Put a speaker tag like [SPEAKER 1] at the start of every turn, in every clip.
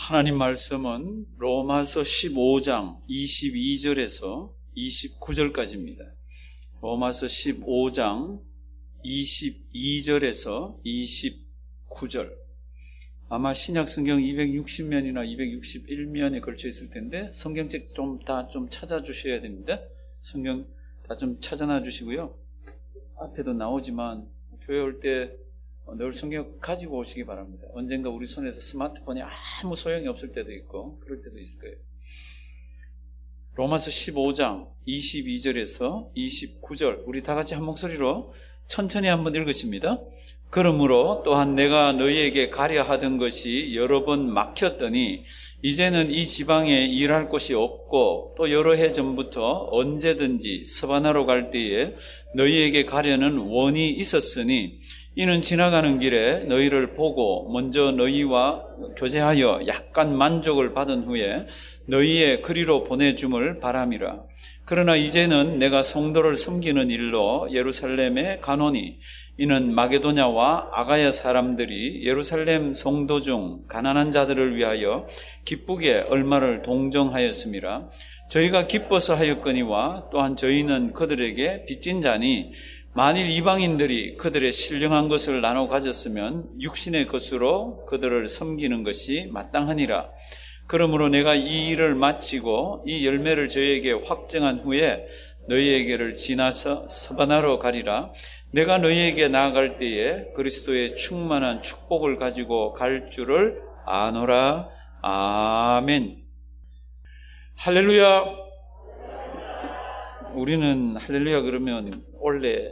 [SPEAKER 1] 하나님 말씀은 로마서 15장 22절에서 29절까지입니다. 로마서 15장 22절에서 29절. 아마 신약 성경 260면이나 261면에 걸쳐 있을 텐데 성경책 다 좀 찾아주셔야 됩니다. 성경 다 좀 찾아놔 주시고요. 앞에도 나오지만 교회 올 때 늘 성경 가지고 오시기 바랍니다. 언젠가 우리 손에서 스마트폰이 아무 소용이 없을 때도 있고 그럴 때도 있을 거예요. 로마서 15장 22절에서 29절 우리 다 같이 한 목소리로 천천히 한번 읽으십니다. 그러므로 또한 내가 너희에게 가려 하던 것이 여러 번 막혔더니 이제는 이 지방에 일할 곳이 없고 또 여러 해 전부터 언제든지 서바나로 갈 때에 너희에게 가려는 원이 있었으니 이는 지나가는 길에 너희를 보고 먼저 너희와 교제하여 약간 만족을 받은 후에 너희의 그리로 보내줌을 바람이라. 그러나 이제는 내가 성도를 섬기는 일로 예루살렘에 가노니 이는 마게도냐와 아가야 사람들이 예루살렘 성도 중 가난한 자들을 위하여 기쁘게 얼마를 동정하였음이라. 저희가 기뻐서 하였거니와 또한 저희는 그들에게 빚진 자니 만일 이방인들이 그들의 신령한 것을 나눠 가졌으면 육신의 것으로 그들을 섬기는 것이 마땅하니라. 그러므로 내가 이 일을 마치고 이 열매를 저희에게 확정한 후에 너희에게를 지나서 서바나로 가리라. 내가 너희에게 나아갈 때에 그리스도의 충만한 축복을 가지고 갈 줄을 아노라. 아멘. 할렐루야. 우리는 할렐루야 그러면 원래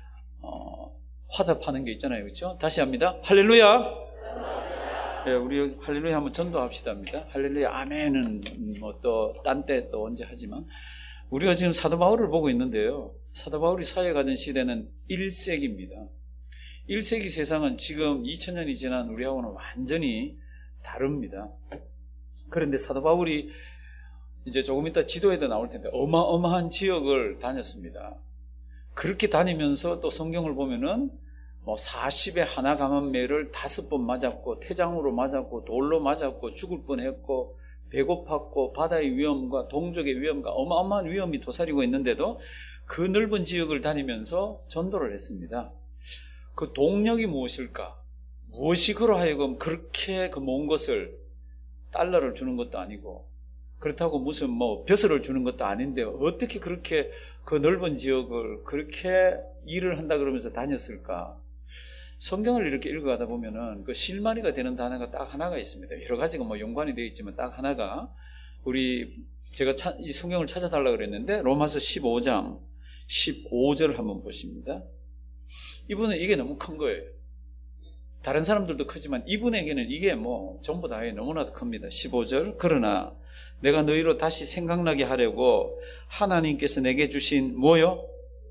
[SPEAKER 1] 화답하는 게 있잖아요. 그렇죠? 다시 합니다. 할렐루야. 네, 우리 할렐루야 한번 전도합시다입니다. 할렐루야 아멘은 뭐 또 딴 때 또 언제 하지만 우리가 지금 사도 바울을 보고 있는데요. 사도 바울이 사역하던 시대는 1세기입니다. 1세기 세상은 지금 2000년이 지난 우리하고는 완전히 다릅니다. 그런데 사도 바울이 이제 조금 이따 지도에도 나올 텐데 어마어마한 지역을 다녔습니다. 그렇게 다니면서 또 성경을 보면은 뭐 40에 하나 감한 매를 5번 맞았고 태장으로 맞았고 돌로 맞았고 죽을 뻔했고 배고팠고 바다의 위험과 동족의 위험과 어마어마한 위험이 도사리고 있는데도 그 넓은 지역을 다니면서 전도를 했습니다. 그 동력이 무엇일까? 무엇이 그로 하여금 그렇게 그 먼 것을 달러를 주는 것도 아니고 그렇다고 무슨 뭐 벼슬을 주는 것도 아닌데 어떻게 그렇게 그 넓은 지역을 그렇게 일을 한다 그러면서 다녔을까? 성경을 이렇게 읽어가다 보면은 그 실마리가 되는 단어가 딱 하나가 있습니다. 여러 가지가 뭐 연관이 되어 있지만 딱 하나가 제가 이 성경을 찾아달라고 그랬는데 로마서 15장 15절을 한번 보십니다. 이분은 이게 너무 큰 거예요. 다른 사람들도 크지만 이분에게는 이게 뭐 전부 다 너무나도 큽니다. 15절. 그러나 내가 너희로 다시 생각나게 하려고 하나님께서 내게 주신 뭐요?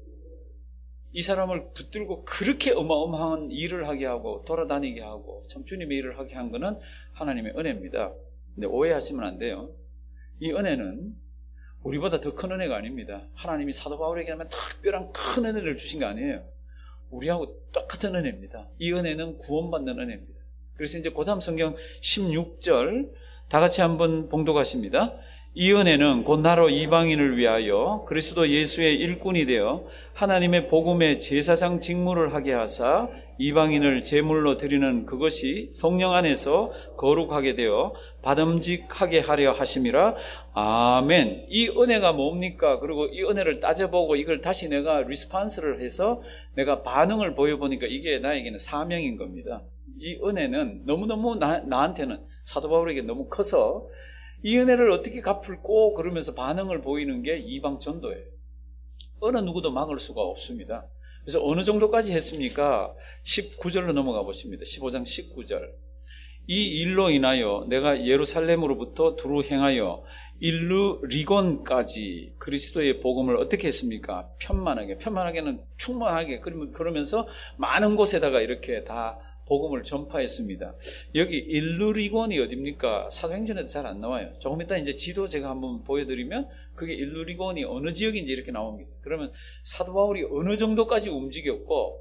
[SPEAKER 1] 이 사람을 붙들고 그렇게 어마어마한 일을 하게 하고 돌아다니게 하고 참 주님의 일을 하게 한 것은 하나님의 은혜입니다. 근데 오해하시면 안 돼요. 이 은혜는 우리보다 더 큰 은혜가 아닙니다. 하나님이 사도 바울에게만 특별한 큰 은혜를 주신 게 아니에요. 우리하고 똑같은 은혜입니다. 이 은혜는 구원받는 은혜입니다. 그래서 이제 그 다음 성경 16절 다 같이 한번 봉독하십니다. 이 은혜는 곧 나로 이방인을 위하여 그리스도 예수의 일꾼이 되어 하나님의 복음의 제사장 직무를 하게 하사 이방인을 제물로 드리는 그것이 성령 안에서 거룩하게 되어 받음직하게 하려 하심이라. 아멘. 이 은혜가 뭡니까? 그리고 이 은혜를 따져보고 이걸 다시 내가 리스판스를 해서 내가 반응을 보여보니까 이게 나에게는 사명인 겁니다. 이 은혜는 너무너무 나한테는 사도 바울에게 너무 커서 이 은혜를 어떻게 갚을꼬 그러면서 반응을 보이는 게 이방 전도예요. 어느 누구도 막을 수가 없습니다. 그래서 어느 정도까지 했습니까? 19절로 넘어가 보십니다. 15장 19절. 이 일로 인하여 내가 예루살렘으로부터 두루 행하여 일루리곤까지 그리스도의 복음을 어떻게 했습니까? 편만하게는 충만하게 그러면서 많은 곳에다가 이렇게 다 복음을 전파했습니다. 여기 일루리곤이 어디입니까? 사도행전에도 잘 안 나와요. 조금 이따 이제 지도 제가 한번 보여드리면 그게 일루리곤이 어느 지역인지 이렇게 나옵니다. 그러면 사도 바울이 어느 정도까지 움직였고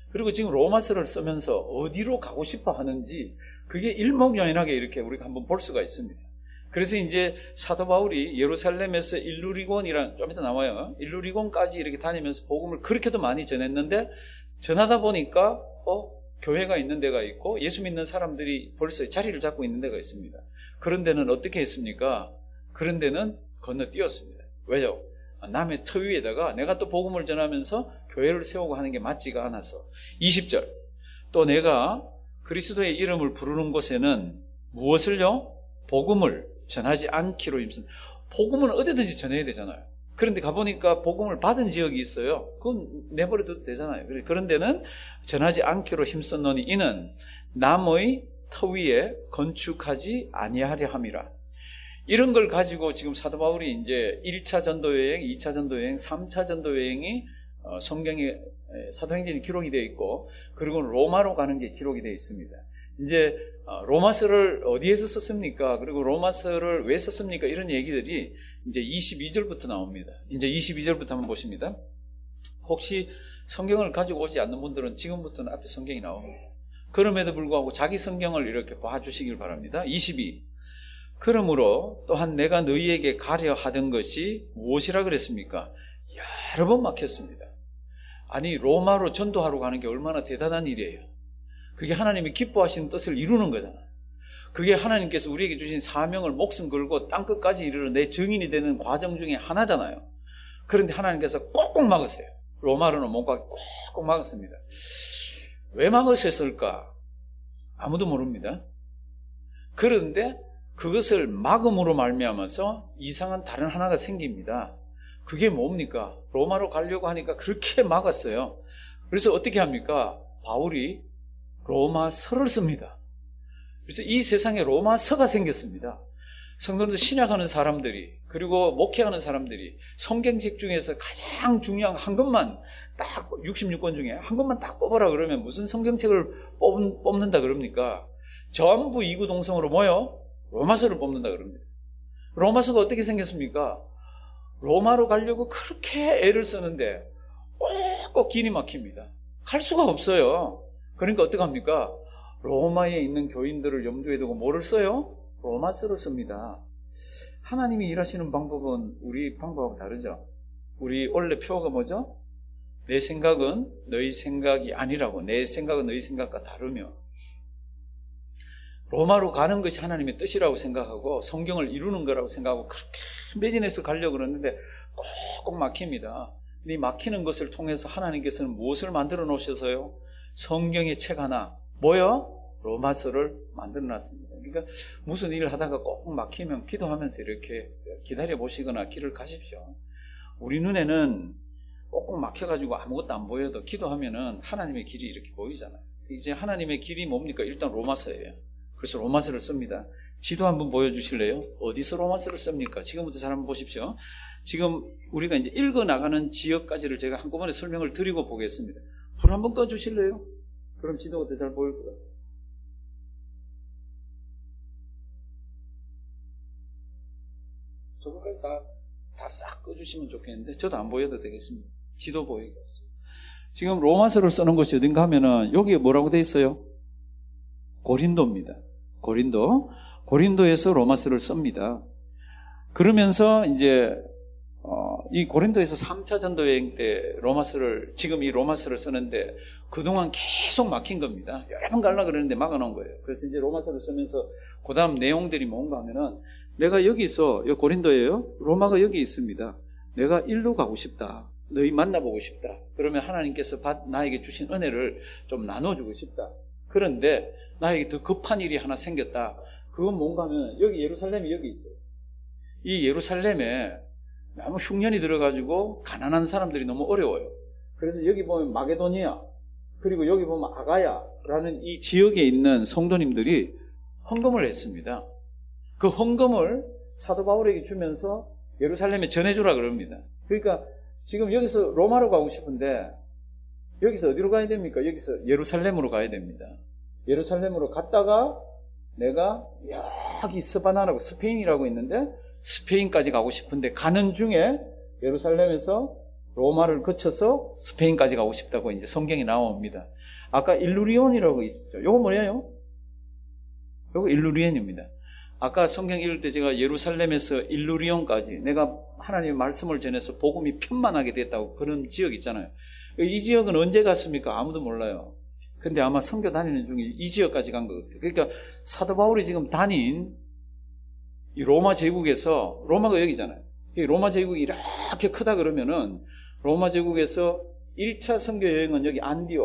[SPEAKER 1] 그리고 지금 로마서를 쓰면서 어디로 가고 싶어 하는지 그게 일목요연하게 이렇게 우리가 한번 볼 수가 있습니다. 그래서 이제 사도 바울이 예루살렘에서 일루리곤이란, 좀 이따 나와요. 일루리곤까지 이렇게 다니면서 복음을 그렇게도 많이 전했는데, 전하다 보니까 교회가 있는 데가 있고 예수 믿는 사람들이 벌써 자리를 잡고 있는 데가 있습니다. 그런 데는 어떻게 했습니까? 그런 데는 건너뛰었습니다. 왜요? 남의 터 위에다가 내가 또 복음을 전하면서 교회를 세우고 하는 게 맞지가 않아서. 20절, 또 내가 그리스도의 이름을 부르는 곳에는 무엇을요? 복음을 전하지 않기로 힘쓴. 복음은 어디든지 전해야 되잖아요. 그런데 가보니까 복음을 받은 지역이 있어요. 그건 내버려둬도 되잖아요. 그런 데는 전하지 않기로 힘썼노니 이는 남의 터 위에 건축하지 아니하려 함이라. 이런 걸 가지고 지금 사도 바울이 이제 1차 전도여행, 2차 전도여행, 3차 전도여행이 성경에 사도행전이 기록이 되어 있고, 그리고 로마로 가는 게 기록이 되어 있습니다. 이제 로마서를 어디에서 썼습니까? 그리고 로마서를 왜 썼습니까? 이런 얘기들이 이제 22절부터 나옵니다. 이제 22절부터 한번 보십니다. 혹시 성경을 가지고 오지 않는 분들은 지금부터는 앞에 성경이 나옵니다. 그럼에도 불구하고 자기 성경을 이렇게 봐주시길 바랍니다. 22. 그러므로 또한 내가 너희에게 가려 하던 것이 무엇이라 그랬습니까? 여러 번 막혔습니다. 아니, 로마로 전도하러 가는 게 얼마나 대단한 일이에요. 그게 하나님이 기뻐하시는 뜻을 이루는 거잖아요. 그게 하나님께서 우리에게 주신 사명을 목숨 걸고 땅끝까지 이르러 내 증인이 되는 과정 중에 하나잖아요. 그런데 하나님께서 꼭꼭 막으세요. 로마로는 못 가게 꼭꼭 막았습니다. 왜 막으셨을까? 아무도 모릅니다. 그런데 그것을 막음으로 말미암아서 이상한 다른 하나가 생깁니다. 그게 뭡니까? 로마로 가려고 하니까 그렇게 막았어요. 그래서 어떻게 합니까? 바울이 로마서를 씁니다. 그래서 이 세상에 로마서가 생겼습니다. 성도들 신약하는 사람들이, 그리고 목회하는 사람들이 성경책 중에서 가장 중요한 한 것만 딱 66권 중에 한 것만 딱 뽑아라 그러면 무슨 성경책을 뽑는다 그럽니까? 전부 이구동성으로 모여 로마서를 뽑는다 그럽니다. 로마서가 어떻게 생겼습니까? 로마로 가려고 그렇게 애를 쓰는데 꼭꼭 길이 막힙니다. 갈 수가 없어요. 그러니까 어떡합니까? 로마에 있는 교인들을 염두에 두고 뭐를 써요? 로마서를 씁니다. 하나님이 일하시는 방법은 우리 방법하고 다르죠. 우리 원래 표어가 뭐죠? 내 생각은 너희 생각이 아니라고. 내 생각은 너희 생각과 다르며, 로마로 가는 것이 하나님의 뜻이라고 생각하고 성경을 이루는 거라고 생각하고 그렇게 매진해서 가려고 그러는데 꼭꼭 막힙니다. 이 막히는 것을 통해서 하나님께서는 무엇을 만들어 놓으셔서요? 성경의 책 하나, 뭐요? 로마서를 만들어 놨습니다. 그러니까 무슨 일을 하다가 꼭 막히면 기도하면서 이렇게 기다려 보시거나 길을 가십시오. 우리 눈에는 꼭꼭 막혀가지고 아무것도 안 보여도 기도하면은 하나님의 길이 이렇게 보이잖아요. 이제 하나님의 길이 뭡니까? 일단 로마서예요. 그래서 로마서를 씁니다. 지도 한번 보여주실래요? 어디서 로마서를 씁니까? 지금부터 잘 한번 보십시오. 지금 우리가 이제 읽어나가는 지역까지를 제가 한꺼번에 설명을 드리고 보겠습니다. 불 한번 꺼주실래요? 그럼 지도가 더 잘 보일 것 같아요. 저거까지 다 싹 꺼주시면 좋겠는데 저도 안 보여도 되겠습니다. 지도 보이게. 지금 로마서를 쓰는 곳이 어딘가 하면은 여기에 뭐라고 돼 있어요? 고린도입니다. 고린도에서 로마서를 씁니다. 그러면서 이제 이 고린도에서 3차 전도여행 때 지금 이 로마서를 쓰는데 그동안 계속 막힌 겁니다. 여러 번 가려고 그러는데 막아놓은 거예요. 그래서 이제 로마서를 쓰면서 그 다음 내용들이 뭔가 하면은, 내가 여기서, 여기 고린도예요. 로마가 여기 있습니다. 내가 일로 가고 싶다. 너희 만나보고 싶다. 그러면 하나님께서 나에게 주신 은혜를 좀 나눠주고 싶다. 그런데 나에게 더 급한 일이 하나 생겼다. 그건 뭔가 하면 여기 예루살렘이 여기 있어요. 이 예루살렘에 너무 흉년이 들어가지고 가난한 사람들이 너무 어려워요. 그래서 여기 보면 마게도니아, 그리고 여기 보면 아가야라는 이 지역에 있는 성도님들이 헌금을 했습니다. 그 헌금을 사도 바울에게 주면서 예루살렘에 전해주라 그럽니다. 그러니까 지금 여기서 로마로 가고 싶은데 여기서 어디로 가야 됩니까? 여기서 예루살렘으로 가야 됩니다. 예루살렘으로 갔다가 내가 여기 스바나라고 스페인이라고 있는데 스페인까지 가고 싶은데 가는 중에 예루살렘에서 로마를 거쳐서 스페인까지 가고 싶다고 이제 성경에 나옵니다. 아까 일루리온이라고 있었죠. 요거 뭐예요? 요거 일루리온입니다. 아까 성경 읽을 때 제가 예루살렘에서 일루리온까지 내가 하나님의 말씀을 전해서 복음이 편만하게 됐다고 그런 지역 있잖아요. 이 지역은 언제 갔습니까? 아무도 몰라요. 근데 아마 선교 다니는 중에 이 지역까지 간 것 같아요. 그러니까 사도 바울이 지금 다닌 이 로마 제국에서, 로마가 여기잖아요. 이 로마 제국이 이렇게 크다 그러면은 로마 제국에서 1차 선교 여행은 여기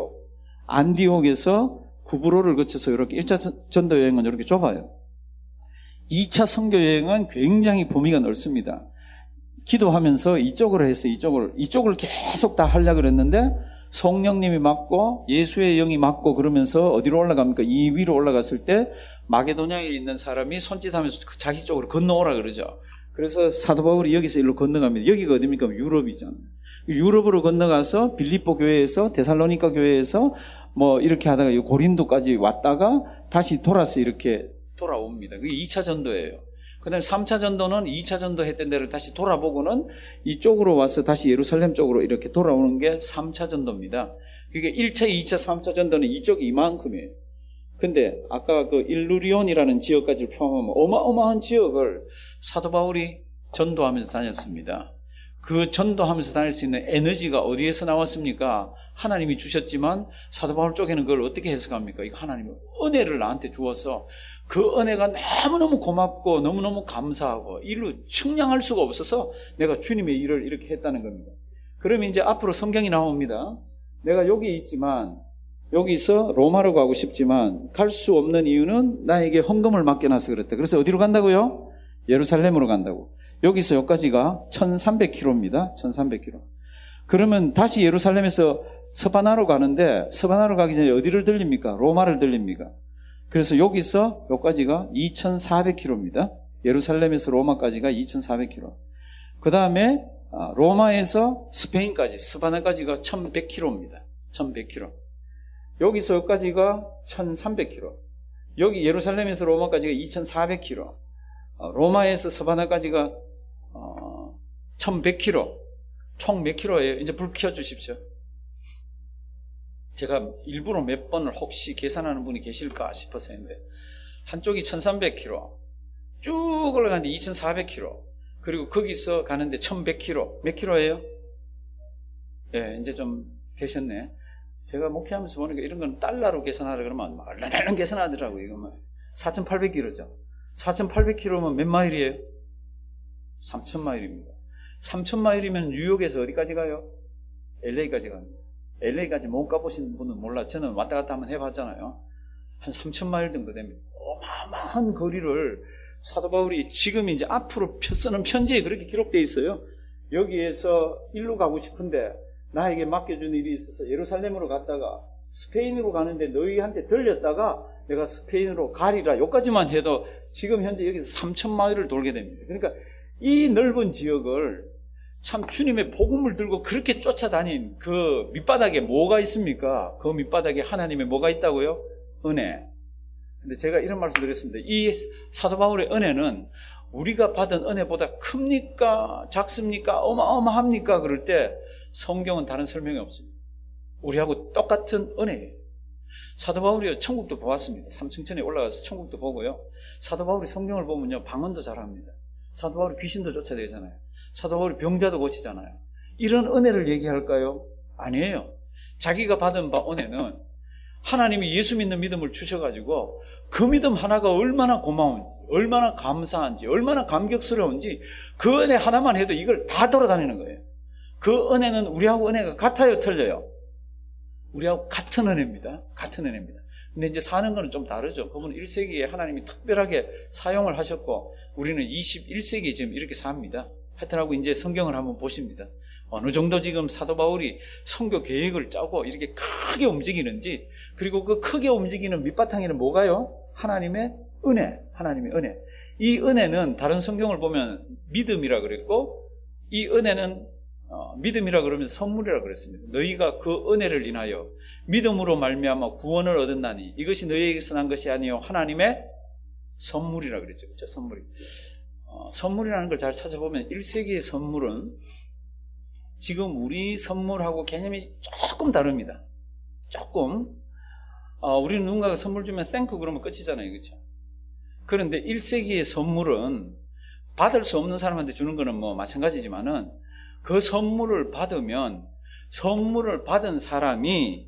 [SPEAKER 1] 안디옥에서 구브로를 거쳐서 이렇게 1차 전도 여행은 이렇게 좁아요. 2차 선교 여행은 굉장히 범위가 넓습니다. 기도하면서 이쪽으로 해서 이쪽을 계속 다 하려고 그랬는데 성령님이 맞고 예수의 영이 맞고 그러면서 어디로 올라갑니까? 이 위로 올라갔을 때 마게도냐에 있는 사람이 손짓하면서 자기 쪽으로 건너오라 그러죠. 그래서 사도 바울이 여기서 일로 건너갑니다. 여기가 어디입니까? 유럽이잖아요. 유럽으로 건너가서 빌립보 교회에서 데살로니가 교회에서 뭐 이렇게 하다가 고린도까지 왔다가 다시 돌아서 이렇게 돌아옵니다. 그게 2차 전도예요. 그 다음에 3차 전도는 2차 전도 했던 데를 다시 돌아보고는 이쪽으로 와서 다시 예루살렘 쪽으로 이렇게 돌아오는 게 3차 전도입니다. 그게 1차, 2차, 3차 전도는 이쪽이 이만큼이에요. 근데 아까 그 일루리온이라는 지역까지 포함하면 어마어마한 지역을 사도 바울이 전도하면서 다녔습니다. 그 전도하면서 다닐 수 있는 에너지가 어디에서 나왔습니까? 하나님이 주셨지만 사도 바울 쪽에는 그걸 어떻게 해석합니까? 이거 하나님의 은혜를 나한테 주어서 그 은혜가 너무너무 고맙고 너무너무 감사하고 이로 측량할 수가 없어서 내가 주님의 일을 이렇게 했다는 겁니다. 그러면 이제 앞으로 성경이 나옵니다. 내가 여기 있지만 여기서 로마로 가고 싶지만 갈 수 없는 이유는 나에게 헌금을 맡겨놔서 그랬다. 그래서 어디로 간다고요? 예루살렘으로 간다고. 여기서 여기까지가 1300km입니다. 1300km. 그러면 다시 예루살렘에서 서바나로 가는데 서바나로 가기 전에 어디를 들립니까? 로마를 들립니까? 그래서 여기서 여기까지가 2400km입니다. 예루살렘에서 로마까지가 2400km. 그 다음에 로마에서 스페인까지, 서바나까지가 1100km입니다. 1100km. 여기서 여기까지가 1300km. 여기 예루살렘에서 로마까지가 2400km. 로마에서 서바나까지가 1100km. 총 몇 킬로예요? 이제 불 켜주십시오. 제가 일부러 몇 번을 혹시 계산하는 분이 계실까 싶어서 했는데 한쪽이 1300km 쭉 올라가는데 2400km 그리고 거기서 가는데 1100km 몇 킬로예요? 예, 이제 좀 되셨네. 제가 목회하면서 보니까 이런 건 달러로 계산하라 그러면 말라내는 계산하더라고요. 이거만 4800km죠. 4800km면 몇 마일이에요? 3000마일입니다. 3000마일이면 뉴욕에서 어디까지 가요? LA까지 갑니다. LA까지 못 가보신 분은 몰라. 저는 왔다 갔다 한번 해봤잖아요. 한 3000마일 정도 됩니다. 어마어마한 거리를 사도 바울이 지금 이제 앞으로 쓰는 편지에 그렇게 기록되어 있어요. 여기에서 일로 가고 싶은데 나에게 맡겨준 일이 있어서 예루살렘으로 갔다가 스페인으로 가는데 너희한테 들렸다가 내가 스페인으로 가리라. 여기까지만 해도 지금 현재 여기서 3000마일을 돌게 됩니다. 그러니까 이 넓은 지역을 참 주님의 복음을 들고 그렇게 쫓아다닌 그 밑바닥에 뭐가 있습니까? 그 밑바닥에 하나님의 뭐가 있다고요? 은혜. 근데 제가 이런 말씀 드렸습니다. 이 사도 바울의 은혜는 우리가 받은 은혜보다 큽니까? 작습니까? 어마어마합니까? 그럴 때 성경은 다른 설명이 없습니다. 우리하고 똑같은 은혜예요. 사도 바울이 천국도 보았습니다. 삼층천에 올라가서 천국도 보고요. 사도 바울이 성경을 보면요, 방언도 잘합니다. 사도 바울이 귀신도 쫓아내잖아요. 사도 바울이 병자도 고치잖아요. 이런 은혜를 얘기할까요? 아니에요. 자기가 받은 바 은혜는 하나님이 예수 믿는 믿음을 주셔가지고 그 믿음 하나가 얼마나 고마운지, 얼마나 감사한지, 얼마나 감격스러운지 그 은혜 하나만 해도 이걸 다 돌아다니는 거예요. 그 은혜는 우리하고 은혜가 같아요, 틀려요? 우리하고 같은 은혜입니다. 같은 은혜입니다. 근데 이제 사는 거는 좀 다르죠. 그분은 1세기에 하나님이 특별하게 사용을 하셨고 우리는 21세기에 지금 이렇게 삽니다. 하여튼하고 이제 성경을 한번 보십니다. 어느 정도 지금 사도 바울이 선교 계획을 짜고 이렇게 크게 움직이는지, 그리고 그 크게 움직이는 밑바탕에는 뭐가요? 하나님의 은혜, 하나님의 은혜. 이 은혜는 다른 성경을 보면 믿음이라 그랬고, 이 은혜는 믿음이라 그러면 선물이라 그랬습니다. 너희가 그 은혜를 인하여 믿음으로 말미암아 구원을 얻었나니 이것이 너희에게서 난 것이 아니요 하나님의 선물이라 그랬죠. 그렇죠? 선물이. 선물이라는 걸 잘 찾아보면 1세기의 선물은 지금 우리 선물하고 개념이 조금 다릅니다. 조금. 우리는 누군가가 선물 주면 땡큐 그러면 끝이잖아요. 그렇죠? 그런데 1세기의 선물은 받을 수 없는 사람한테 주는 거는 뭐 마찬가지지만은 그 선물을 받으면 선물을 받은 사람이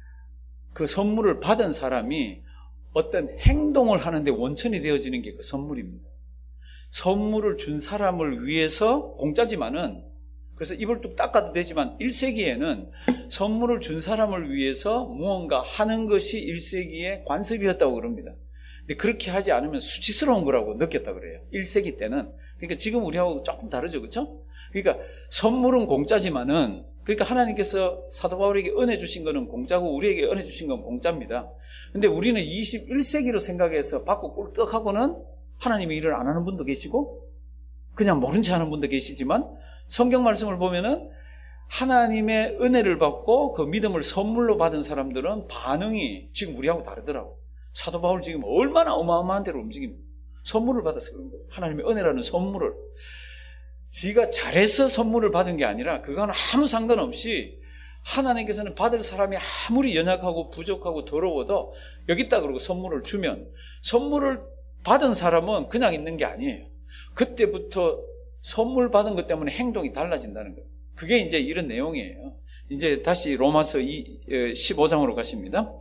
[SPEAKER 1] 어떤 행동을 하는데 원천이 되어지는 게 그 선물입니다. 선물을 준 사람을 위해서 공짜지만은 그래서 입을 뚝 닦아도 되지만 1세기에는 선물을 준 사람을 위해서 무언가 하는 것이 1세기의 관습이었다고 그럽니다. 근데 그렇게 하지 않으면 수치스러운 거라고 느꼈다 그래요. 1세기 때는. 그러니까 지금 우리하고 조금 다르죠. 그렇죠? 그러니까 선물은 공짜지만은 그러니까 하나님께서 사도 바울에게 은혜 주신 거는 공짜고 우리에게 은혜 주신 건 공짜입니다. 근데 우리는 21세기로 생각해서 받고 꿀떡하고는 하나님의 일을 안 하는 분도 계시고 그냥 모른 체 하는 분도 계시지만 성경 말씀을 보면은 하나님의 은혜를 받고 그 믿음을 선물로 받은 사람들은 반응이 지금 우리하고 다르더라고. 사도 바울 지금 얼마나 어마어마한 대로 움직입니다. 선물을 받아서 그런 거예요. 하나님의 은혜라는 선물을. 지가 잘해서 선물을 받은 게 아니라 그거는 아무 상관없이 하나님께서는 받을 사람이 아무리 연약하고 부족하고 더러워도 여기 있다 그러고 선물을 주면 선물을 받은 사람은 그냥 있는 게 아니에요. 그때부터 선물 받은 것 때문에 행동이 달라진다는 거예요. 그게 이제 이런 내용이에요. 이제 다시 로마서 15장으로 가십니다.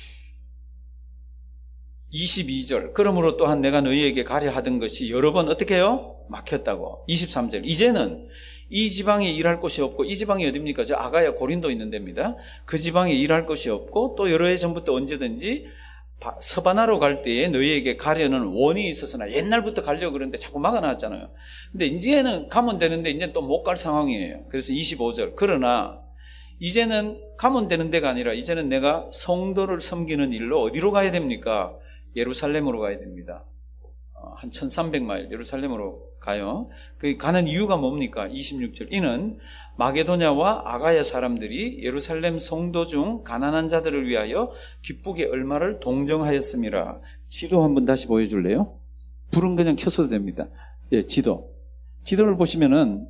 [SPEAKER 1] 22절. 그러므로 또한 내가 너희에게 가려 하던 것이 여러 번 어떻게 해요? 막혔다고. 23절. 이제는 이 지방에 일할 곳이 없고, 이 지방이 어딥니까? 저 아가야 고린도 있는 데입니다. 그 지방에 일할 곳이 없고 또 여러 해 전부터 언제든지 서바나로 갈 때에 너희에게 가려는 원이 있었으나 옛날부터 가려고 그러는데 자꾸 막아놨잖아요. 근데 이제는 가면 되는데 이제 또 못 갈 상황이에요. 그래서 25절. 그러나 이제는 가면 되는 데가 아니라 이제는 내가 성도를 섬기는 일로 어디로 가야 됩니까? 예루살렘으로 가야 됩니다. 한 1300마일 예루살렘으로 가요. 그 가는 이유가 뭡니까? 26절. 이는 마게도냐와 아가야 사람들이 예루살렘 성도 중 가난한 자들을 위하여 기쁘게 얼마를 동정하였음이라. 지도 한번 다시 보여줄래요? 불은 그냥 켜서도 됩니다. 예, 지도를 보시면은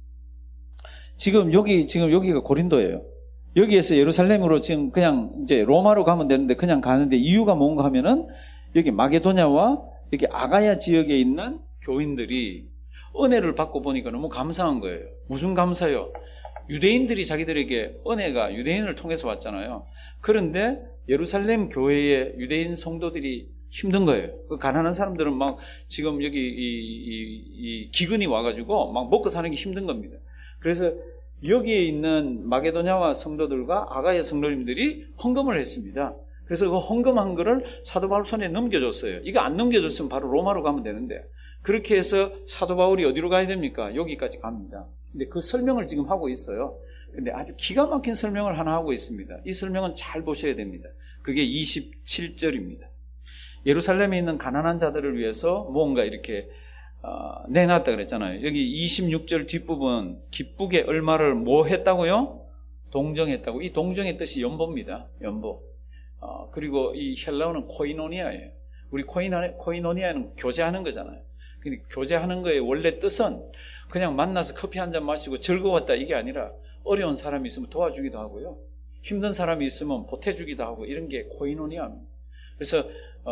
[SPEAKER 1] 지금 여기가 고린도예요. 여기에서 예루살렘으로 지금 그냥 이제 로마로 가면 되는데 그냥 가는데 이유가 뭔가 하면은 여기 마게도냐와 여기 아가야 지역에 있는 교인들이 은혜를 받고 보니까 너무 감사한 거예요. 무슨 감사요? 유대인들이 자기들에게 은혜가 유대인을 통해서 왔잖아요. 그런데 예루살렘 교회의 유대인 성도들이 힘든 거예요. 그 가난한 사람들은 막 지금 여기 이 기근이 와가지고 막 먹고 사는 게 힘든 겁니다. 그래서 여기에 있는 마게도냐와 성도들과 아가야 성도님들이 헌금을 했습니다. 그래서 그 헌금한 거를 사도 바울 손에 넘겨줬어요. 이거 안 넘겨줬으면 바로 로마로 가면 되는데 그렇게 해서 사도 바울이 어디로 가야 됩니까? 여기까지 갑니다. 근데 그 설명을 지금 하고 있어요. 근데 아주 기가 막힌 설명을 하나 하고 있습니다. 이 설명은 잘 보셔야 됩니다. 그게 27절입니다. 예루살렘에 있는 가난한 자들을 위해서 뭔가 이렇게 내놨다 그랬잖아요. 여기 26절 뒷부분 기쁘게 얼마를 뭐 했다고요? 동정했다고. 이 동정의 뜻이 연보입니다. 연보. 그리고 이 헬라어는 코이노니아예요. 우리 코이노니아는 교제하는 거잖아요. 근데 교제하는 거의 원래 뜻은 그냥 만나서 커피 한 잔 마시고 즐거웠다 이게 아니라 어려운 사람이 있으면 도와주기도 하고요. 힘든 사람이 있으면 보태주기도 하고 이런 게 코이노니아입니다. 그래서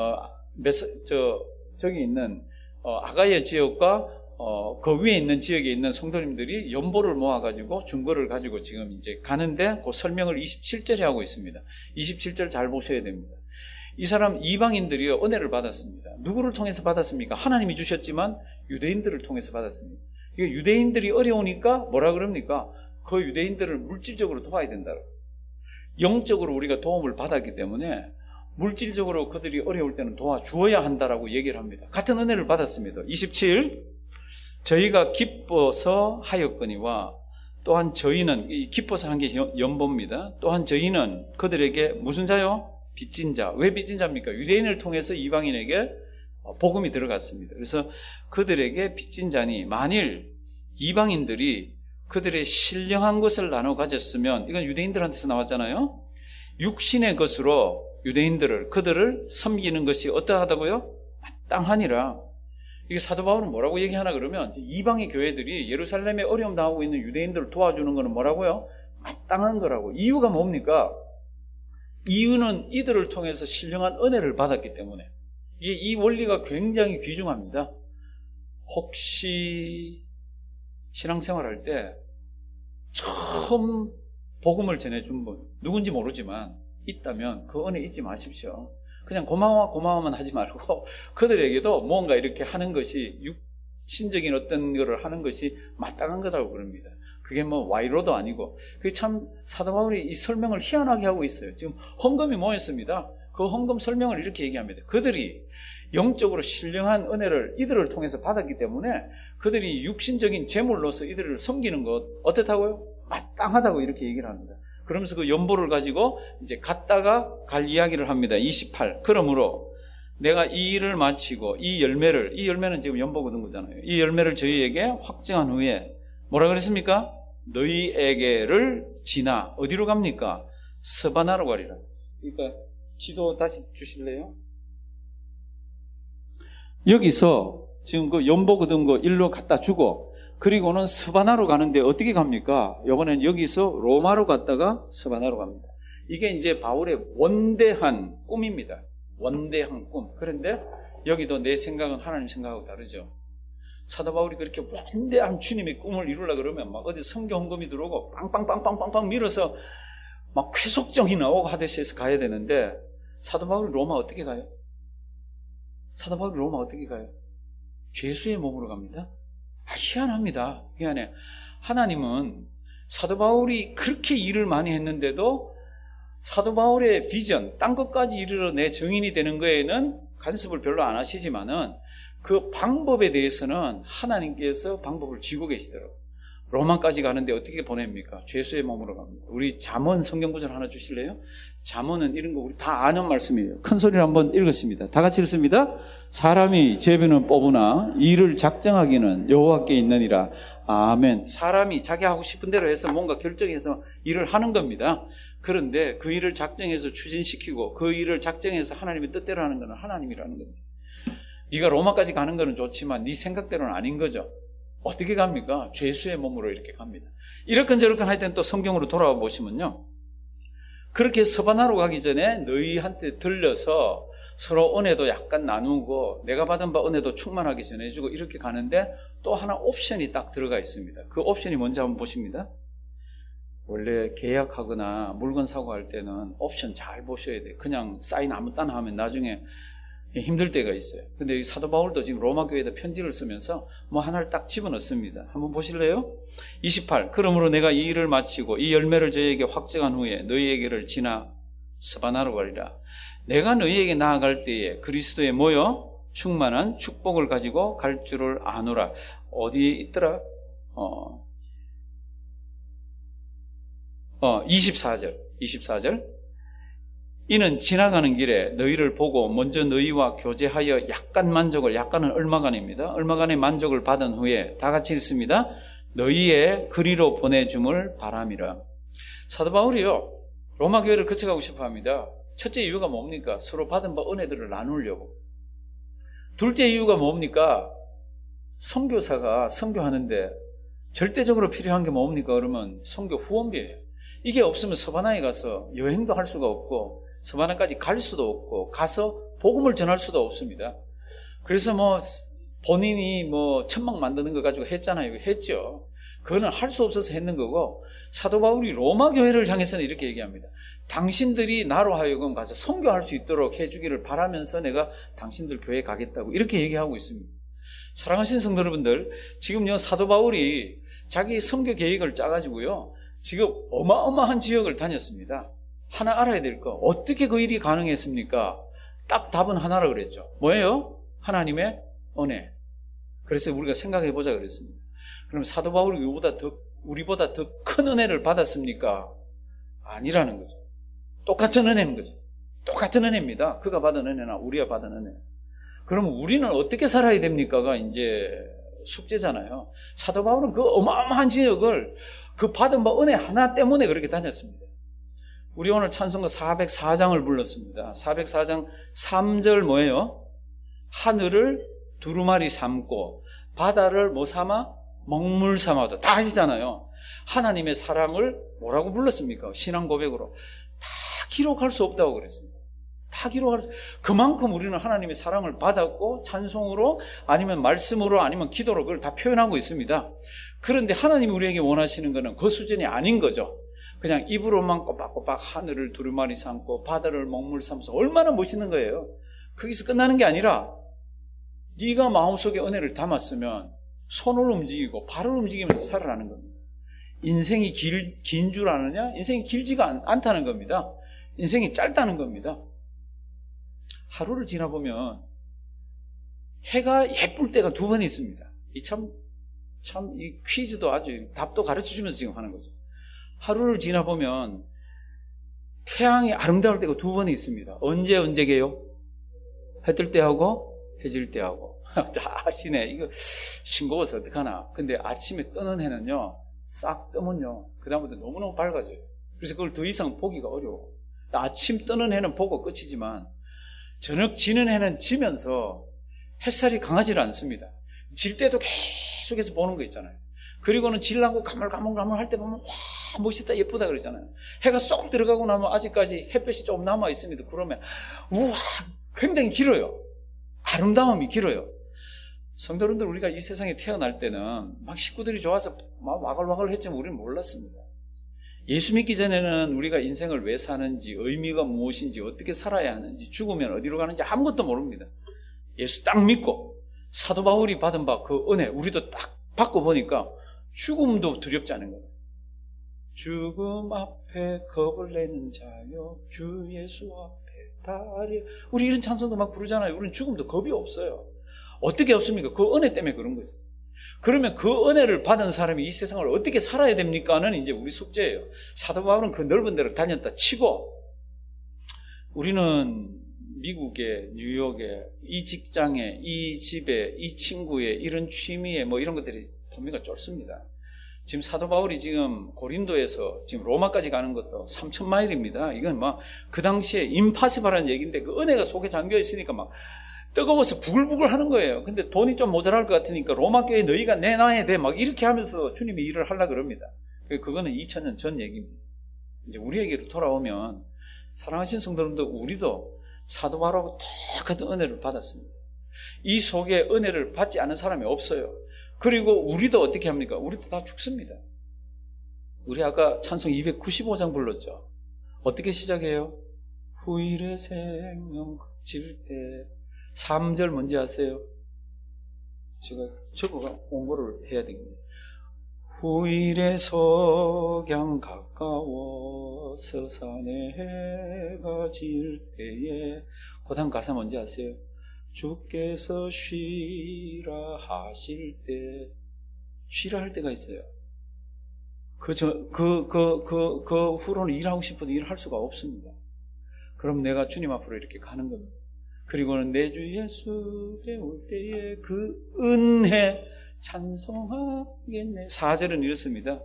[SPEAKER 1] 저기 있는 아가야 지역과 그 위에 있는 지역에 있는 성도님들이 연보를 모아가지고 준 거를 가지고 지금 이제 가는데 그 설명을 27절에 하고 있습니다. 27절 잘 보셔야 됩니다. 이 사람 이방인들이 은혜를 받았습니다. 누구를 통해서 받았습니까? 하나님이 주셨지만 유대인들을 통해서 받았습니다. 유대인들이 어려우니까 뭐라 그럽니까? 그 유대인들을 물질적으로 도와야 된다. 영적으로 우리가 도움을 받았기 때문에 물질적으로 그들이 어려울 때는 도와주어야 한다라고 얘기를 합니다. 같은 은혜를 받았습니다. 27 저희가 기뻐서 하였거니와 또한 저희는 기뻐서 한 게 연보입니다. 또한 저희는 그들에게 무슨 자요? 빚진 자. 왜 빚진 자입니까? 유대인을 통해서 이방인에게 복음이 들어갔습니다. 그래서 그들에게 빚진 자니 만일 이방인들이 그들의 신령한 것을 나눠 가졌으면 이건 유대인들한테서 나왔잖아요. 육신의 것으로 그들을 섬기는 것이 어떠하다고요? 마땅하니라. 이게 사도 바울은 뭐라고 얘기하나 그러면 이방의 교회들이 예루살렘에 어려움 당하고 있는 유대인들을 도와주는 것은 뭐라고요? 마땅한 거라고. 이유가 뭡니까? 이유는 이들을 통해서 신령한 은혜를 받았기 때문에. 이 원리가 굉장히 귀중합니다. 혹시 신앙생활할 때 처음 복음을 전해준 분, 누군지 모르지만 있다면 그 은혜 잊지 마십시오. 그냥 고마워만 하지 말고 그들에게도 뭔가 이렇게 하는 것이 육신적인 어떤 거를 하는 것이 마땅한 거라고 그럽니다. 그게 뭐 와이로도 아니고. 그게 참 사도 바울이 이 설명을 희한하게 하고 있어요. 지금 헌금이 모였습니다. 그 헌금 설명을 이렇게 얘기합니다. 그들이 영적으로 신령한 은혜를 이들을 통해서 받았기 때문에 그들이 육신적인 재물로서 이들을 섬기는 것 어떻다고요? 마땅하다고 이렇게 얘기를 합니다. 그러면서 그 연보를 가지고 이제 갔다가 갈 이야기를 합니다. 28. 그러므로 내가 이 일을 마치고 이 열매는 지금 연보 거둔 거잖아요. 이 열매를 저희에게 확증한 후에 뭐라 그랬습니까? 너희에게를 지나 어디로 갑니까? 스바나로 가리라. 그러니까 지도 다시 주실래요? 여기서 지금 그 연보 거둔 거 일로 갖다 주고 그리고는 스바나로 가는데 어떻게 갑니까? 이번엔 여기서 로마로 갔다가 스바나로 갑니다. 이게 이제 바울의 원대한 꿈입니다. 원대한 꿈. 그런데 여기도 내 생각은 하나님 생각하고 다르죠. 사도 바울이 그렇게 원대한 주님의 꿈을 이루려고 그러면 막 어디 성교 헌금이 들어오고 빵빵빵빵빵빵 밀어서 막 쾌속정이 나오고 하듯이 해서 가야 되는데 사도 바울이 로마 어떻게 가요? 사도 바울이 로마 어떻게 가요? 죄수의 몸으로 갑니다. 희한합니다. 희한해. 하나님은 사도 바울이 그렇게 일을 많이 했는데도 사도 바울의 비전, 딴 것까지 이르러 내 증인이 되는 거에는 간섭을 별로 안 하시지만은 그 방법에 대해서는 하나님께서 방법을 쥐고 계시더라고요. 로마까지 가는데 어떻게 보냅니까? 죄수의 몸으로 갑니다. 우리 잠언 성경구절 하나 주실래요? 잠언은 이런 거 우리 다 아는 말씀이에요. 큰 소리로 한번 읽었습니다. 다 같이 읽습니다. 사람이 제비는 뽑으나 일을 작정하기는 여호와께 있느니라. 아멘. 사람이 자기 하고 싶은 대로 해서 뭔가 결정해서 일을 하는 겁니다. 그런데 그 일을 작정해서 추진시키고 그 일을 작정해서 하나님의 뜻대로 하는 것은 하나님이라는 겁니다. 네가 로마까지 가는 것은 좋지만 네 생각대로는 아닌 거죠. 어떻게 갑니까? 죄수의 몸으로 이렇게 갑니다. 이렇건저렇건 할 때는 또 성경으로 돌아와 보시면요. 그렇게 서바나로 가기 전에 너희한테 들려서 서로 은혜도 약간 나누고 내가 받은 바 은혜도 충만하게 전해주고 이렇게 가는데 또 하나 옵션이 딱 들어가 있습니다. 그 옵션이 뭔지 한번 보십니다. 원래 계약하거나 물건 사고 할 때는 옵션 잘 보셔야 돼요. 그냥 사인 아무 따나 하면 나중에 힘들 때가 있어요. 근데 이 사도 바울도 지금 로마 교회에다 편지를 쓰면서 뭐 하나를 딱 집어넣습니다. 한번 보실래요? 28. 그러므로 내가 이 일을 마치고 이 열매를 저희에게 확증한 후에 너희에게를 지나 스바나로 가리라. 내가 너희에게 나아갈 때에 그리스도의 모여 충만한 축복을 가지고 갈 줄을 아노라. 어디에 있더라? 24절. 이는 지나가는 길에 너희를 보고 먼저 너희와 교제하여 약간은 얼마간입니다. 얼마간의 만족을 받은 후에 다 같이 읽습니다. 너희의 그리로 보내줌을 바람이라. 사도 바울이요 로마 교회를 거쳐가고 싶어합니다. 첫째 이유가 뭡니까? 서로 받은 바 은혜들을 나누려고. 둘째 이유가 뭡니까? 선교사가 선교하는데 절대적으로 필요한 게 뭡니까? 그러면 선교 후원비예요. 이게 없으면 서바나에 가서 여행도 할 수가 없고 서바나까지 갈 수도 없고 가서 복음을 전할 수도 없습니다. 그래서 본인이 천막 만드는 거 가지고 했잖아요. 했죠. 그거는 할 수 없어서 했는 거고 사도 바울이 로마 교회를 향해서는 이렇게 얘기합니다. 당신들이 나로 하여금 가서 선교할 수 있도록 해주기를 바라면서 내가 당신들 교회에 가겠다고 이렇게 얘기하고 있습니다. 사랑하시는 성도 여러분들, 지금요 사도 바울이 자기 선교 계획을 짜가지고요 지금 어마어마한 지역을 다녔습니다. 하나 알아야 될 거, 어떻게 그 일이 가능했습니까? 딱 답은 하나라 그랬죠. 뭐예요? 하나님의 은혜. 그래서 우리가 생각해 보자 그랬습니다. 그럼 사도 바울이 우리보다 더 큰 은혜를 받았습니까? 아니라는 거죠. 똑같은 은혜인 거죠. 똑같은 은혜입니다. 그가 받은 은혜나 우리가 받은 은혜. 그러면 우리는 어떻게 살아야 됩니까가 이제 숙제잖아요. 사도 바울은 그 어마어마한 지역을 그 받은 바 은혜 하나 때문에 그렇게 다녔습니다. 우리 오늘 찬송가 404장을 불렀습니다. 404장 3절 뭐예요? 하늘을 두루마리 삼고 바다를 뭐 삼아? 먹물 삼아도 다 하시잖아요. 하나님의 사랑을 뭐라고 불렀습니까? 신앙 고백으로 다 기록할 수 없다고 그랬습니다. 다 기록할 수. 그만큼 우리는 하나님의 사랑을 받았고 찬송으로 아니면 말씀으로 아니면 기도로 그걸 다 표현하고 있습니다. 그런데 하나님이 우리에게 원하시는 것은 그 수준이 아닌 거죠. 그냥 입으로만 꼬박꼬박 하늘을 두루마리 삼고 바다를 먹물 삼아서 얼마나 멋있는 거예요. 거기서 끝나는 게 아니라 네가 마음속에 은혜를 담았으면 손을 움직이고 발을 움직이면서 살아가는 겁니다. 인생이 긴 줄 아느냐? 인생이 길지가 않다는 겁니다. 인생이 짧다는 겁니다. 하루를 지나보면 해가 예쁠 때가 두 번 있습니다. 이 퀴즈도 아주 답도 가르쳐 주면서 지금 하는 거죠. 하루를 지나보면 태양이 아름다울 때가 두 번이 있습니다. 언제게요? 해 뜰 때하고 해질 때하고. 다 아시네. 이거 싱거워서 어떡하나. 근데 아침에 뜨는 해는요, 싹 뜨면요, 그 다음부터 너무너무 밝아져요. 그래서 그걸 더 이상 보기가 어려워. 아침 뜨는 해는 보고 끝이지만 저녁 지는 해는 지면서 햇살이 강하지를 않습니다. 질 때도 계속해서 보는 거 있잖아요. 그리고는 질라고 가물가물 할 때 보면 와 멋있다 예쁘다 그러잖아요. 해가 쏙 들어가고 나면 아직까지 햇볕이 좀 남아 있습니다. 그러면 우와 굉장히 길어요. 아름다움이 길어요. 성도님들, 우리가 이 세상에 태어날 때는 막 식구들이 좋아서 막 와글와글 했지만 우리는 몰랐습니다. 예수 믿기 전에는 우리가 인생을 왜 사는지, 의미가 무엇인지, 어떻게 살아야 하는지, 죽으면 어디로 가는지 아무것도 모릅니다. 예수 딱 믿고 사도 바울이 받은 바 그 은혜 우리도 딱 받고 보니까 죽음도 두렵지 않은 거예요. 죽음 앞에 겁을 내는 자여 주 예수 앞에 다리. 우리 이런 찬송도 막 부르잖아요. 우리는 죽음도 겁이 없어요. 어떻게 없습니까? 그 은혜 때문에 그런 거죠. 그러면 그 은혜를 받은 사람이 이 세상을 어떻게 살아야 됩니까는 이제 우리 숙제예요. 사도 바울은 그 넓은 데를 다녔다 치고 우리는 미국에, 뉴욕에, 이 직장에, 이 집에, 이 친구에, 이런 취미에 뭐 이런 것들이 범위가 좁습니다. 지금 사도 바울이 지금 고린도에서 지금 로마까지 가는 것도 3,000마일입니다. 이건 막 그 당시에 임파서블한 얘기인데 그 은혜가 속에 잠겨 있으니까 막 뜨거워서 부글부글 하는 거예요. 근데 돈이 좀 모자랄 것 같으니까 로마 교회 너희가 내놔야 돼. 막 이렇게 하면서 주님이 일을 하려고 그럽니다. 그거는 2000년 전 얘기입니다. 이제 우리에게로 돌아오면 사랑하신 성도님들, 우리도 사도 바울하고 똑같은 은혜를 받았습니다. 이 속에 은혜를 받지 않은 사람이 없어요. 그리고 우리도 어떻게 합니까? 우리도 다 죽습니다. 우리 아까 찬송 295장 불렀죠. 어떻게 시작해요? 후일의 생명 질 때 3절 뭔지 아세요? 제가 저거가 공부를 해야 되겠네요. 후일의 석양 가까워 서산에 해가 질 때에 그 다음 가사 뭔지 아세요? 주께서 쉬라 하실 때, 쉬라 할 때가 있어요. 그 후로는 일하고 싶어도 일할 수가 없습니다. 그럼 내가 주님 앞으로 이렇게 가는 겁니다. 그리고는 내 주 예수께 올 때에 그 은혜 찬송하겠네. 4절은 이렇습니다.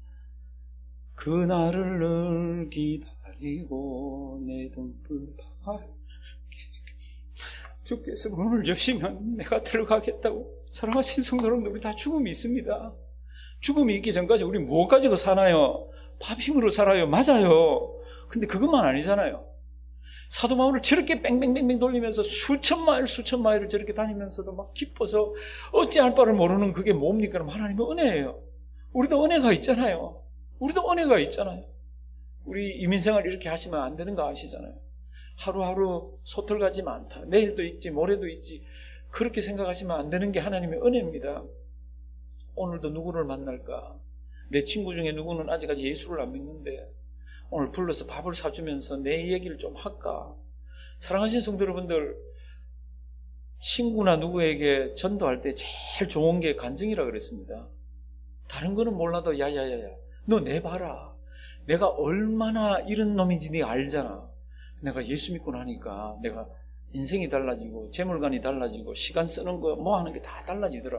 [SPEAKER 1] 그날을 늘 기다리고 내 등불 주께서 문을 여시면 내가 들어가겠다고. 사랑하신 성도 여러분들, 우리 다 죽음이 있습니다. 죽음이 있기 전까지 우리 무엇 가지고 사나요? 밥 힘으로 살아요. 맞아요. 근데 그것만 아니잖아요. 사도 바울을 저렇게 뺑뺑뺑뺑 돌리면서 수천 마일을 저렇게 다니면서도 막 기뻐서 어찌할 바를 모르는 그게 뭡니까? 그럼 하나님의 은혜예요. 우리도 은혜가 있잖아요. 우리 이민생활 이렇게 하시면 안 되는 거 아시잖아요. 하루하루 소털가지 많다. 내일도 있지, 모레도 있지. 그렇게 생각하시면 안 되는 게 하나님의 은혜입니다. 오늘도 누구를 만날까? 내 친구 중에 누구는 아직까지 예수를 안 믿는데 오늘 불러서 밥을 사주면서 내 얘기를 좀 할까? 사랑하신 성도 여러분들, 친구나 누구에게 전도할 때 제일 좋은 게 간증이라 그랬습니다. 다른 거는 몰라도 야야야야 너 내봐라. 내가 얼마나 이런 놈인지 네 알잖아. 내가 예수 믿고 나니까 내가 인생이 달라지고 재물관이 달라지고 시간 쓰는 거 뭐 하는 게 다 달라지더라.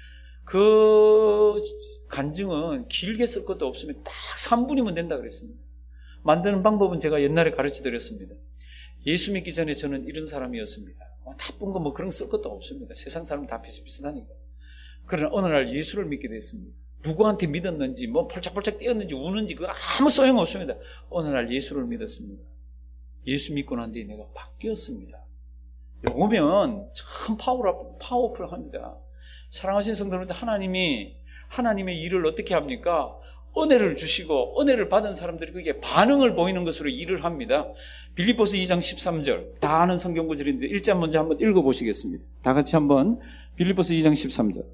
[SPEAKER 1] 그 간증은 길게 쓸 것도 없으면 딱 3분이면 된다 그랬습니다. 만드는 방법은 제가 옛날에 가르쳐 드렸습니다. 예수 믿기 전에 저는 이런 사람이었습니다. 나쁜 거 뭐 그런 거 쓸 것도 없습니다. 세상 사람은 다 비슷비슷하니까. 그러나 어느 날 예수를 믿게 됐습니다. 누구한테 믿었는지 뭐 펄짝펄짝 뛰었는지 우는지 그거 아무 소용없습니다. 어느 날 예수를 믿었습니다. 예수 믿고 난 뒤에 내가 바뀌었습니다. 요거면 참 파워풀합니다. 사랑하시는 성도님들, 하나님의 일을 어떻게 합니까? 은혜를 주시고 은혜를 받은 사람들이 그게 반응을 보이는 것으로 일을 합니다. 빌립보서 2장 13절, 다 아는 성경 구절인데 1장 먼저 한번 읽어보시겠습니다. 다 같이 한번 빌립보서 2장 13절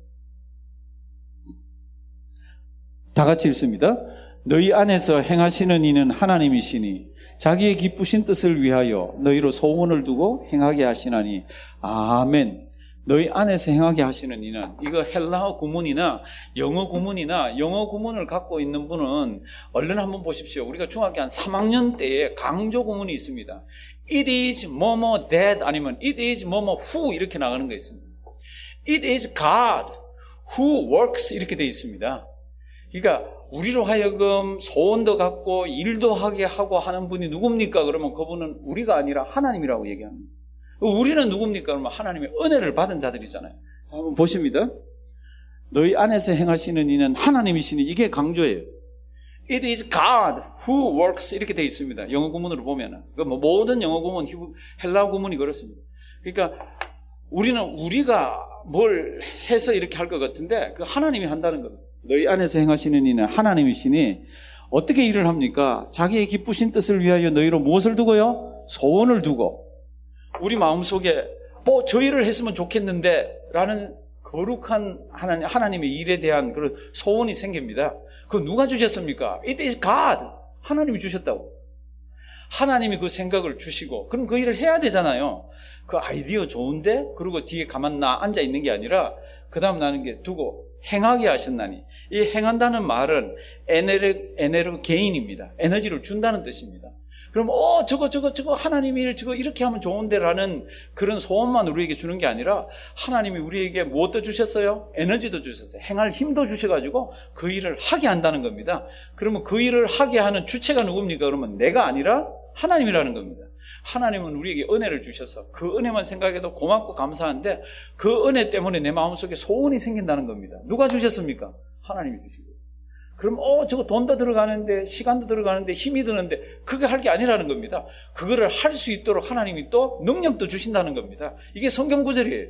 [SPEAKER 1] 다 같이 읽습니다. 너희 안에서 행하시는 이는 하나님이시니 자기의 기쁘신 뜻을 위하여 너희로 소원을 두고 행하게 하시나니 아멘. 너희 안에서 행하게 하시는 이는, 이거 헬라어 구문이나 영어 구문을 갖고 있는 분은 얼른 한번 보십시오. 우리가 중학교 한 3학년 때에 강조 구문이 있습니다. It is 뭐뭐 that, 아니면 it is 뭐뭐 who 이렇게 나가는 거 있습니다. It is God who works 이렇게 되어 있습니다. 그러니까 우리로 하여금 소원도 갖고 일도 하게 하고 하는 분이 누굽니까? 그러면 그분은 우리가 아니라 하나님이라고 얘기합니다. 우리는 누굽니까? 그러면 하나님의 은혜를 받은 자들이잖아요. 한번 보십니다. 너희 안에서 행하시는 이는 하나님이시니, 이게 강조예요. It is God who works 이렇게 되어 있습니다. 영어 구문으로 보면은. 모든 영어 구문, 헬라어 구문이 그렇습니다. 그러니까 우리가 뭘 해서 이렇게 할 것 같은데 그 하나님이 한다는 겁니다. 너희 안에서 행하시는 이는 하나님이시니 어떻게 일을 합니까? 자기의 기쁘신 뜻을 위하여 너희로 무엇을 두고요? 소원을 두고. 우리 마음속에 저 일을 했으면 좋겠는데 라는 거룩한 하나님의 일에 대한 그런 소원이 생깁니다. 그거 누가 주셨습니까? It is God. 하나님이 주셨다고. 하나님이 그 생각을 주시고 그럼 그 일을 해야 되잖아요. 그 아이디어 좋은데 그리고 뒤에 가만 앉아 있는 게 아니라 그 다음 나는 게 두고 행하게 하셨나니, 이 행한다는 말은 에너지 게인입니다. 에너지를 준다는 뜻입니다. 그럼 저거 하나님이 저거 이렇게 하면 좋은데라는 그런 소원만 우리에게 주는 게 아니라 하나님이 우리에게 무엇도 주셨어요? 에너지도 주셨어요. 행할 힘도 주셔가지고 그 일을 하게 한다는 겁니다. 그러면 그 일을 하게 하는 주체가 누굽니까? 그러면 내가 아니라 하나님이라는 겁니다. 하나님은 우리에게 은혜를 주셔서 그 은혜만 생각해도 고맙고 감사한데 그 은혜 때문에 내 마음속에 소원이 생긴다는 겁니다. 누가 주셨습니까? 하나님이 주신 거예요. 그럼 저거 돈도 들어가는데 시간도 들어가는데 힘이 드는데 그게 할 게 아니라는 겁니다. 그거를 할 수 있도록 하나님이 또 능력도 주신다는 겁니다. 이게 성경 구절이에요.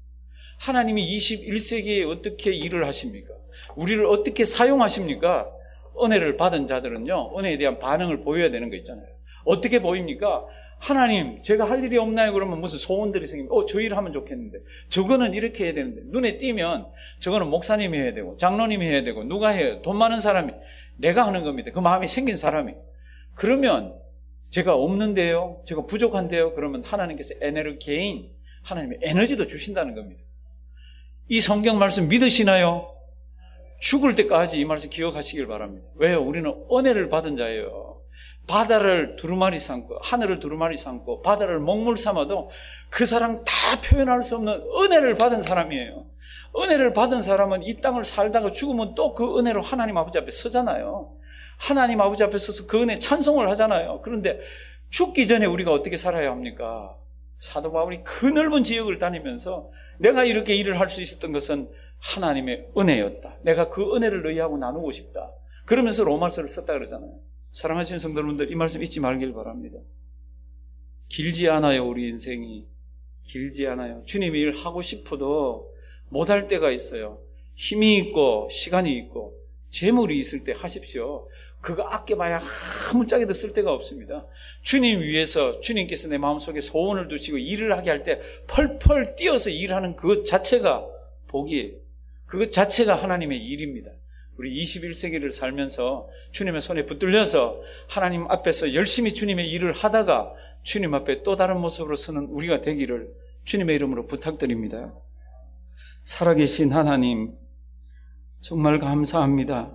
[SPEAKER 1] 하나님이 21세기에 어떻게 일을 하십니까? 우리를 어떻게 사용하십니까? 은혜를 받은 자들은요, 은혜에 대한 반응을 보여야 되는 거 있잖아요. 어떻게 보입니까? 하나님, 제가 할 일이 없나요? 그러면 무슨 소원들이 생기면, 저 일 하면 좋겠는데, 저거는 이렇게 해야 되는데, 눈에 띄면, 저거는 목사님이 해야 되고, 장로님이 해야 되고, 누가 해요? 돈 많은 사람이, 내가 하는 겁니다. 그 마음이 생긴 사람이. 그러면, 제가 없는데요? 제가 부족한데요? 그러면 하나님께서 에너지 게인, 하나님의 에너지도 주신다는 겁니다. 이 성경 말씀 믿으시나요? 죽을 때까지 이 말씀 기억하시길 바랍니다. 왜요? 우리는 은혜를 받은 자예요. 바다를 두루마리 삼고 하늘을 두루마리 삼고 바다를 먹물 삼아도 그 사랑 다 표현할 수 없는 은혜를 받은 사람이에요. 은혜를 받은 사람은 이 땅을 살다가 죽으면 또 그 은혜로 하나님 아버지 앞에 서잖아요. 하나님 아버지 앞에 서서 그 은혜 찬송을 하잖아요. 그런데 죽기 전에 우리가 어떻게 살아야 합니까? 사도 바울이 그 넓은 지역을 다니면서 내가 이렇게 일을 할 수 있었던 것은 하나님의 은혜였다. 내가 그 은혜를 너희하고 나누고 싶다. 그러면서 로마서를 썼다 그러잖아요. 사랑하시는 성도 여러분들, 이 말씀 잊지 말길 바랍니다. 길지 않아요. 우리 인생이 길지 않아요. 주님이 일 하고 싶어도 못할 때가 있어요. 힘이 있고 시간이 있고 재물이 있을 때 하십시오. 그거 아껴봐야 아무짝에도 쓸 데가 없습니다. 주님 위해서 주님께서 내 마음속에 소원을 두시고 일을 하게 할 때 펄펄 뛰어서 일하는 그것 자체가 복이에요. 그것 자체가 하나님의 일입니다. 우리 21세기를 살면서 주님의 손에 붙들려서 하나님 앞에서 열심히 주님의 일을 하다가 주님 앞에 또 다른 모습으로 서는 우리가 되기를 주님의 이름으로 부탁드립니다. 살아계신 하나님, 정말 감사합니다.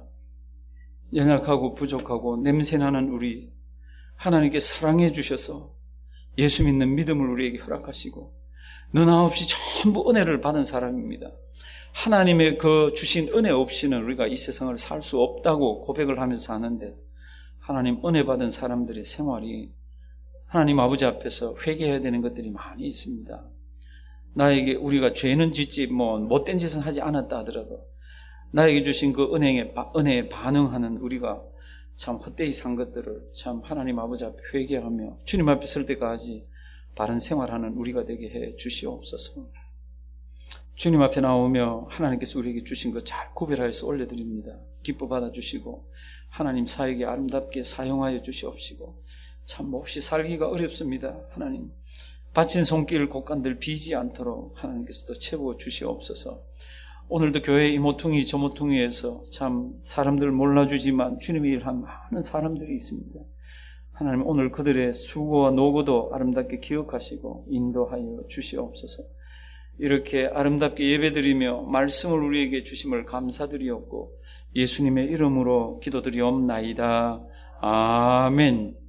[SPEAKER 1] 연약하고 부족하고 냄새나는 우리 하나님께 사랑해 주셔서 예수 믿는 믿음을 우리에게 허락하시고 너나 없이 전부 은혜를 받은 사람입니다. 하나님의 그 주신 은혜 없이는 우리가 이 세상을 살 수 없다고 고백을 하면서 사는데 하나님 은혜 받은 사람들의 생활이 하나님 아버지 앞에서 회개해야 되는 것들이 많이 있습니다. 나에게 우리가 죄는 짓지 못된 짓은 하지 않았다 하더라도 나에게 주신 그 은혜에 반응하는 우리가 참 헛되이 산 것들을 참 하나님 아버지 앞에 회개하며 주님 앞에 설 때까지 바른 생활하는 우리가 되게 해 주시옵소서. 주님 앞에 나오며 하나님께서 우리에게 주신 것 잘 구별하여서 올려드립니다. 기뻐 받아주시고 하나님 사역에 아름답게 사용하여 주시옵시고 참 몹시 살기가 어렵습니다. 하나님 바친 손길 곳간들 비지 않도록 하나님께서도 채워 주시옵소서. 오늘도 교회 이 모퉁이 저 모퉁이에서 참 사람들 몰라주지만 주님의 일한 많은 사람들이 있습니다. 하나님 오늘 그들의 수고와 노고도 아름답게 기억하시고 인도하여 주시옵소서. 이렇게 아름답게 예배드리며 말씀을 우리에게 주심을 감사드리옵고 예수님의 이름으로 기도드리옵나이다. 아멘.